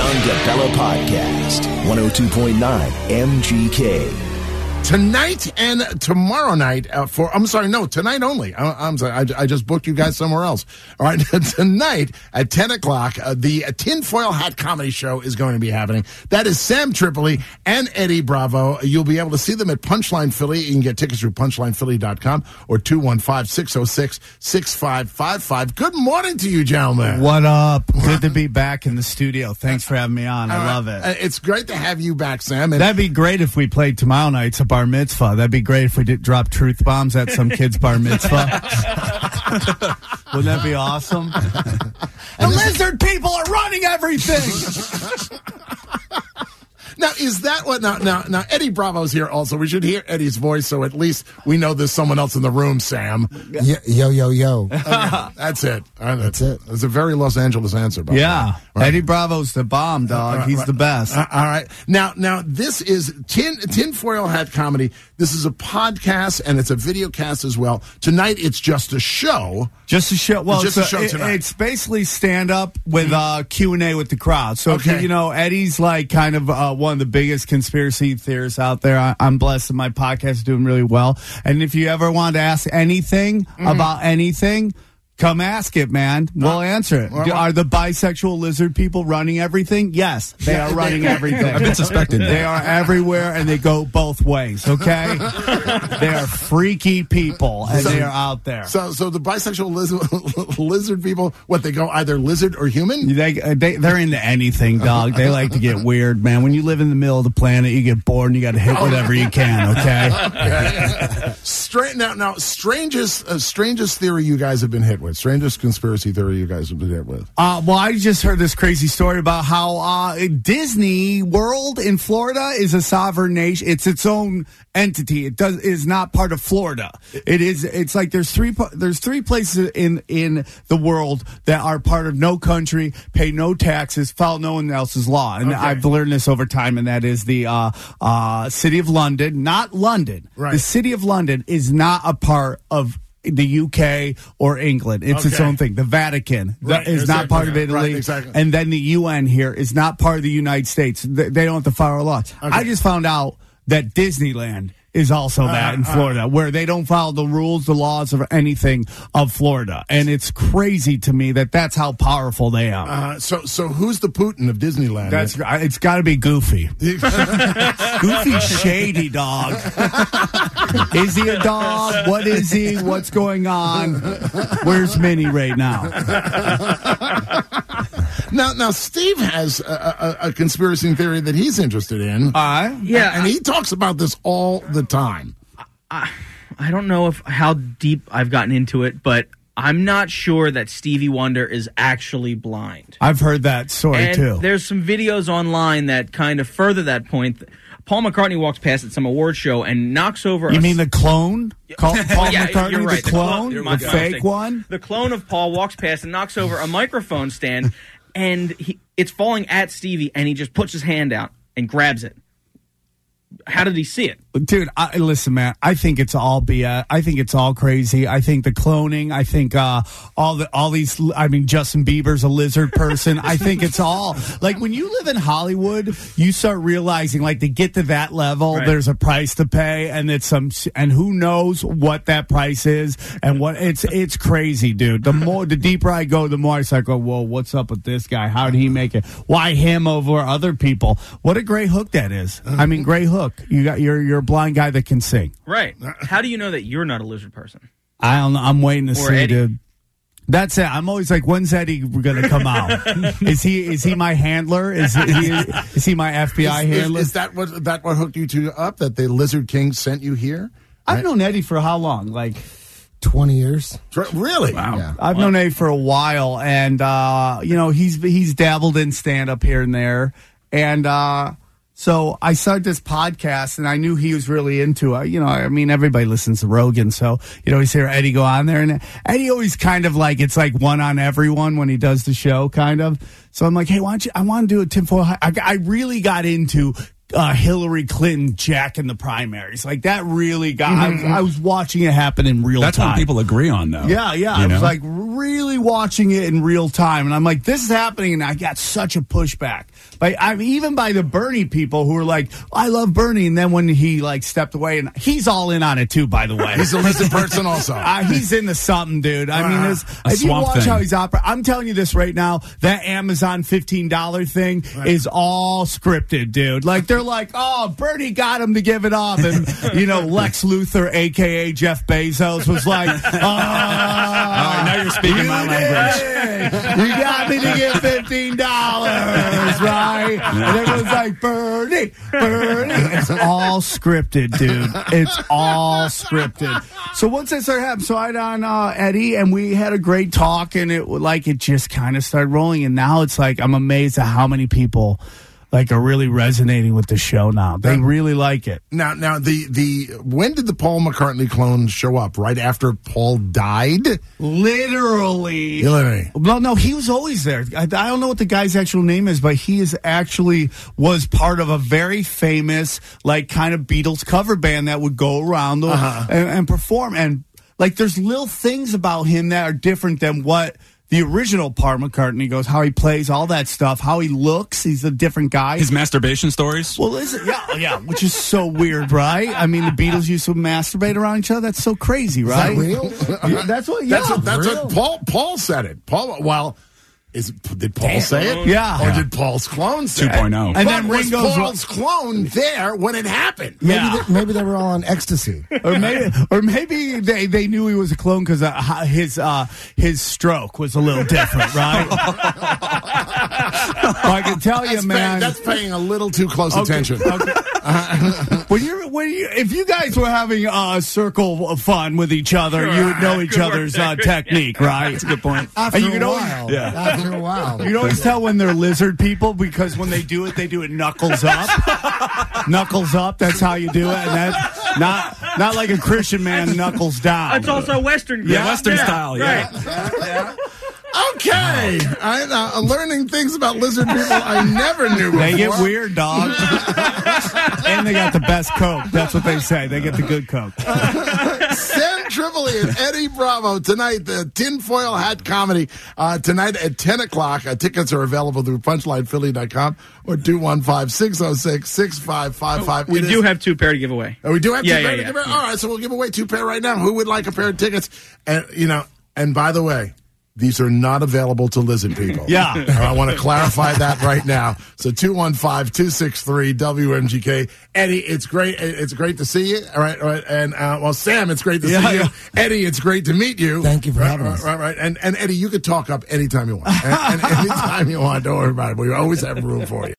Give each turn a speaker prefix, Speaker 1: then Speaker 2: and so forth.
Speaker 1: John DeBella Podcast, 102.9 MGK.
Speaker 2: Tonight and tomorrow night tonight only. I'm sorry, I just booked you guys somewhere else. All right, tonight at 10 o'clock, the Tinfoil Hat Comedy Show is going to be happening. That is Sam Tripoli and Eddie Bravo. You'll be able to see them at Punchline Philly. You can get tickets through punchlinephilly.com or 215-606-6555. Good morning to you, gentlemen.
Speaker 3: What up? Good to be back in the studio. Thanks for having me on. I love it.
Speaker 2: It's great to have you back, Sam. And
Speaker 3: that'd be great if we played tomorrow night. It's a bar mitzvah. That'd be great if we did drop truth bombs at some kid's bar mitzvah. Wouldn't that be awesome? The lizard people are running everything.
Speaker 2: Now, is that what? Now, Eddie Bravo's here also. We should hear Eddie's voice, so at least we know there's someone else in the room, Sam.
Speaker 4: Yo.
Speaker 2: Okay, that's it.
Speaker 4: That's it.
Speaker 2: It's a very Los Angeles answer, by
Speaker 3: yeah.
Speaker 2: Right.
Speaker 3: Eddie Bravo's the bomb, dog. He's the best.
Speaker 2: All right. Now, this is Tinfoil Hat Comedy. This is a podcast, and it's a video cast as well. Tonight, it's just a show.
Speaker 3: Just a show. Well,
Speaker 2: just a show tonight.
Speaker 3: It's basically stand-up with Q&A with the crowd. So,
Speaker 2: okay.
Speaker 3: Eddie's like kind of one of the biggest conspiracy theorists out there. I'm blessed that my podcast is doing really well. And if you ever want to ask anything about anything, come ask it, man. We'll answer it. Are the bisexual lizard people running everything? Yes, they are running everything.
Speaker 5: I've been suspecting that.
Speaker 3: They are everywhere, and they go both ways, okay? They are freaky people, and they are out there.
Speaker 2: So the bisexual lizard people, they go either lizard or human?
Speaker 3: They're into anything, dog. They like to get weird, man. When you live in the middle of the planet, you get bored, and you got to hit whatever you can, okay?
Speaker 2: Now, strangest theory you guys have been hit with. Strangest conspiracy theory you guys have been hit with.
Speaker 3: Well, I just heard this crazy story about how Disney World in Florida is a sovereign nation. It's its own entity. It is not part of Florida. It's like there's three places in the world that are part of no country, pay no taxes, follow no one else's law. And I've learned this over time, and that is the City of London, not London.
Speaker 2: Right.
Speaker 3: The City of London is not a part of the UK or England. It's its own thing. The Vatican is not part of Italy.
Speaker 2: Right, exactly.
Speaker 3: And then the UN here is not part of the United States. They don't have to follow laws. Okay. I just found out that Disneyland is also that in Florida, where they don't follow the rules, the laws, or anything of Florida. And it's crazy to me that that's how powerful they are.
Speaker 2: So who's the Putin of Disneyland?
Speaker 3: It's got to be Goofy. Goofy's shady, dog. Is he a dog? What is he? What's going on? Where's Minnie right now?
Speaker 2: Now, Steve has a conspiracy theory that he's interested in.
Speaker 6: Yeah.
Speaker 2: And he talks about this all the time.
Speaker 6: I don't know how deep I've gotten into it, but I'm not sure that Stevie Wonder is actually blind.
Speaker 3: I've heard that story, too.
Speaker 6: There's some videos online that kind of further that point. Paul McCartney walks past at some award show and knocks over...
Speaker 3: You mean the clone? Paul McCartney,
Speaker 6: you're right.
Speaker 3: the clone? The fake one?
Speaker 6: The clone of Paul walks past and knocks over a microphone stand, and it's falling at Stevie, and he just puts his hand out and grabs it. How did he see it?
Speaker 3: Dude, listen, man, I think it's all BS. I think it's all crazy. I think the cloning, I think all these, I mean, Justin Bieber's a lizard person. I think it's all, like, when you live in Hollywood, you start realizing, like, to get to that level, there's a price to pay, and and who knows what that price is, and what, it's crazy, dude. The deeper I go, the more I start going, whoa, what's up with this guy? How did he make it? Why him over other people? What a great hook that is. I mean, great hook. You got you're a blind guy that can sing.
Speaker 6: Right. How do you know that you're not a lizard person?
Speaker 3: I don't know. I'm waiting to see,
Speaker 6: Eddie.
Speaker 3: dude. That's it. I'm always like, when's Eddie going to come out? Is he my handler? Is he my FBI handler?
Speaker 2: Is that what hooked you two up? That the Lizard King sent you here?
Speaker 3: I've known Eddie for how long? Like
Speaker 4: 20 years.
Speaker 2: Really?
Speaker 3: Wow.
Speaker 4: Yeah.
Speaker 3: I've known Eddie for a while, and he's dabbled in stand up here and there, and so I started this podcast, and I knew he was really into it. I mean, everybody listens to Rogan, so you always hear Eddie go on there, and Eddie always kind of like, it's like one on everyone when he does the show, kind of. So I'm like, hey, I want to do a tinfoil hat. I really got into Hillary Clinton jacking the primaries. Like that really got. I was watching it happen in real time.
Speaker 5: That's what people agree on, though.
Speaker 3: Yeah. I was like really watching it in real time, and I'm like, this is happening, and I got such a pushback. Even by the Bernie people who were like, I love Bernie, and then when he like stepped away, and he's all in on it too, by the way.
Speaker 2: He's a lizard person also.
Speaker 3: He's into something, dude. I mean, if you watch how he's operating, I'm telling you this right now, that Amazon $15 thing is all scripted, dude. Like they're like, oh, Bernie got him to give it up, and Lex Luthor, aka Jeff Bezos, was like,
Speaker 5: now you're speaking my language.
Speaker 3: You got me to give $15, right? And everyone's like, Bernie. It's all scripted, dude. It's all scripted. So once that started happening, so I had on Eddie, and we had a great talk, and it just kind of started rolling. And now it's like I'm amazed at how many people like are really resonating with the show now. They really like it.
Speaker 2: Now the when did the Paul McCartney clone show up? Right after Paul died?
Speaker 3: Literally.
Speaker 2: Well,
Speaker 3: no, he was always there. I don't know what the guy's actual name is, but he was part of a very famous like kind of Beatles cover band that would go around and perform. And like there's little things about him that are different than what the original Paul McCartney goes, how he plays, all that stuff, how he looks. He's a different guy.
Speaker 5: His masturbation stories?
Speaker 3: Well, yeah, which is so weird, right? I mean, the Beatles used to masturbate around each other. That's so crazy, right?
Speaker 4: Is that real?
Speaker 3: That's what
Speaker 2: Paul said it. Did Paul say it?
Speaker 3: Yeah.
Speaker 2: Or did Paul's clone say it?
Speaker 5: 2.0.
Speaker 3: And then
Speaker 2: was
Speaker 3: Ringo's
Speaker 2: Paul's clone there when it happened?
Speaker 4: Maybe they were all on ecstasy.
Speaker 3: or maybe they knew he was a clone because his stroke was a little different, right? I can tell you, man,
Speaker 2: that's paying a little too close attention.
Speaker 3: Okay. If you guys were having a circle of fun with each other, you would know each other's technique, right? That's
Speaker 5: a good point.
Speaker 4: After a while.
Speaker 3: You can always tell when they're lizard people because when they do it knuckles up. Knuckles up, that's how you do it. And that's not like a Christian man knuckles down.
Speaker 6: It's also Western.
Speaker 5: Western style,
Speaker 6: right.
Speaker 5: yeah.
Speaker 2: Okay. I'm learning things about lizard people I never knew before.
Speaker 3: They get weird, dog. And they got the best Coke. That's what they say. They get the good Coke.
Speaker 2: Sam Tripoli and Eddie Bravo tonight, the Tinfoil Hat Comedy, tonight at 10 o'clock. Tickets are available through punchlinephilly.com or 215-606-6555.
Speaker 6: We do have 2 pair to give away.
Speaker 2: We do have 2 pair to
Speaker 6: yeah.
Speaker 2: give away? All right, so we'll give away 2 pair right now. Who would like a pair of tickets? And by the way, these are not available to lizard people.
Speaker 3: Yeah.
Speaker 2: I want to clarify that right now. So 215-263-WMGK. Eddie, it's great. It's great to see you. All right. And, Sam, it's great to see you. Eddie, it's great to meet you.
Speaker 4: Thank you for having us.
Speaker 2: Right. And Eddie, you could talk up anytime you want. And anytime you want. Don't worry about it. We always have room for you.